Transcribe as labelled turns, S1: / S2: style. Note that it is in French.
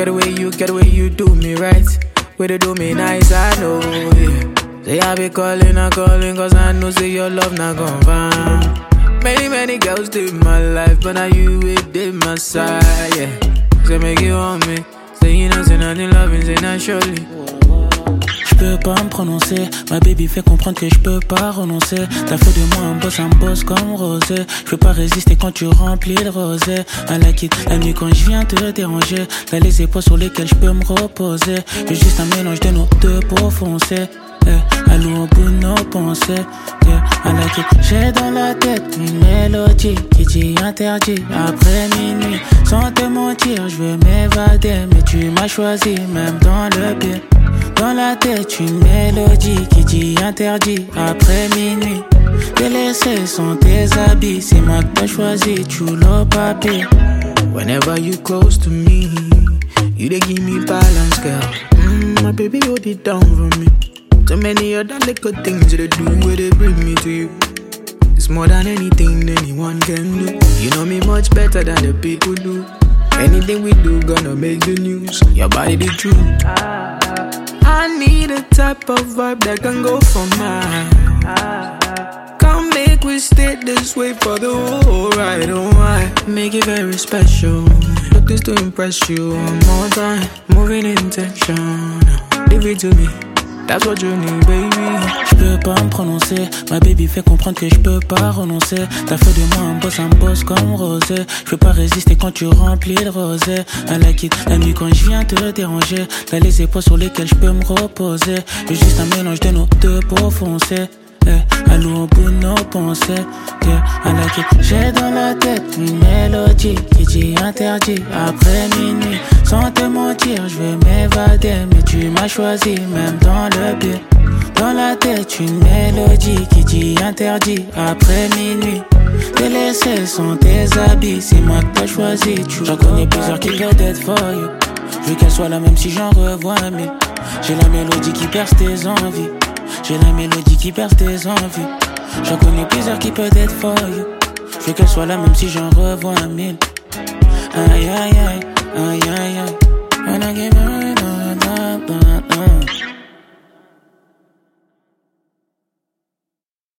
S1: Get the way you do me right. Way to do me nice, I know, yeah. Say I be calling, cause I know say your love not gon' find. Many girls did my life, but now you did my side, yeah. Say make you want me. Say you know, say nothing loving, say not surely.
S2: J'peux pas me prononcer, ma baby fait comprendre que j'peux pas renoncer. T'as fait de moi un boss comme Rosé. J'peux pas résister quand tu remplis le rosé. À la quitte, la nuit quand j'viens te déranger. T'as les épaules sur lesquelles j'peux me reposer. J'ai juste un mélange de nos deux pour foncer. Allô au bout de nos pensées, à la quitte. J'ai dans la tête une mélodie qui dit interdit après minuit. Sans te mentir, je veux m'évader, mais tu m'as choisi même dans le pire. Dans la tête une mélodie qui dit interdit après minuit. T'es laissé sans tes habits, c'est moi que t'as choisi, chulo papi.
S1: Whenever you close to me, you dey give me balance, girl. My baby, hold it down for me. So many other little things you do where they bring me to you. It's more than anything anyone can do. You know me much better than the people do. Anything we do gonna make the news. Your body the truth. I need a type of vibe that can go for mine. Come make we stay this way for the whole ride. Oh, I make it very special. Look this to impress you one more time. Moving in intention. Leave it to me. That's what you need, baby.
S2: J'peux pas me prononcer, ma baby fait comprendre que j'peux pas renoncer. T'as fait de moi un boss comme Rosé. J'peux pas résister quand tu remplis le rosé. À la quitte, la nuit quand j'viens te déranger. T'as les épaules sur lesquelles j'peux me reposer. J'ai juste un mélange de nos deux pour foncer. Allô au bout de nos pensées, à la quitte. J'ai dans la tête une mélodie qui dit interdit après minuit. Sans te mentir, je veux m'évader, mais tu m'as choisi même dans le pire. Dans la tête une mélodie qui dit interdit après minuit. T'es laissé sans tes habits, c'est moi que t'as choisi. J'en connais plusieurs qui veulent être for you. Je veux qu'elle soit la même si j'en revois mille. J'ai la mélodie qui perce tes envies. J'ai la mélodie qui perce tes envies. J'en connais plusieurs qui peuvent être for you. Je veux qu'elle soit là même si j'en revois un mille. Aïe aïe aïe, aïe aïe aïe. When I give her